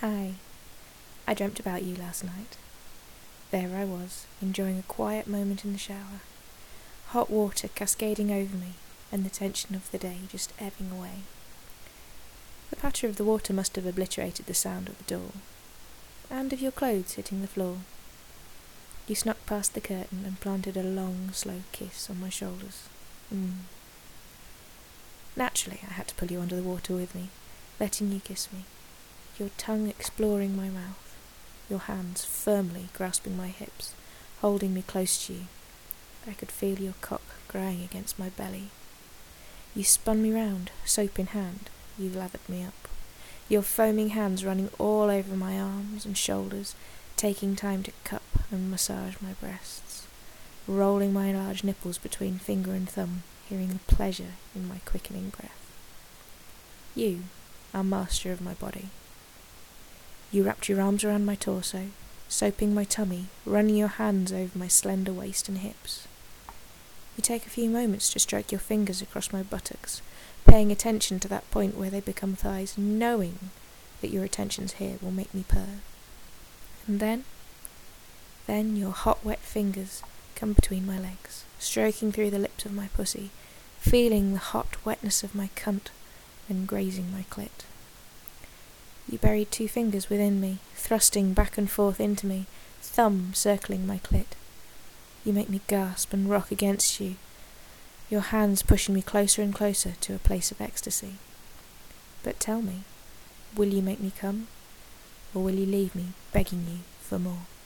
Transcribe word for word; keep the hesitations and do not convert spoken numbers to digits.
Hi. I dreamt about you last night. There I was, enjoying a quiet moment in the shower. Hot water cascading over me, and the tension of the day just ebbing away. The patter of the water must have obliterated the sound of the door, and of your clothes hitting the floor. You snuck past the curtain and planted a long, slow kiss on my shoulders. Mm. Naturally, I had to pull you under the water with me, letting you kiss me, your tongue exploring my mouth, your hands firmly grasping my hips, holding me close to you. I could feel your cock growing against my belly. You spun me round, soap in hand. You lathered me up, your foaming hands running all over my arms and shoulders, taking time to cup and massage my breasts, rolling my large nipples between finger and thumb, hearing the pleasure in my quickening breath. You are master of my body. You wrapped your arms around my torso, soaping my tummy, running your hands over my slender waist and hips. You take a few moments to stroke your fingers across my buttocks, paying attention to that point where they become thighs, knowing that your attentions here will make me purr. And then, then your hot wet fingers come between my legs, stroking through the lips of my pussy, feeling the hot wetness of my cunt, and grazing my clit. You buried two fingers within me, thrusting back and forth into me, thumb circling my clit. You make me gasp and rock against you, your hands pushing me closer and closer to a place of ecstasy. But tell me, will you make me come, or will you leave me begging you for more?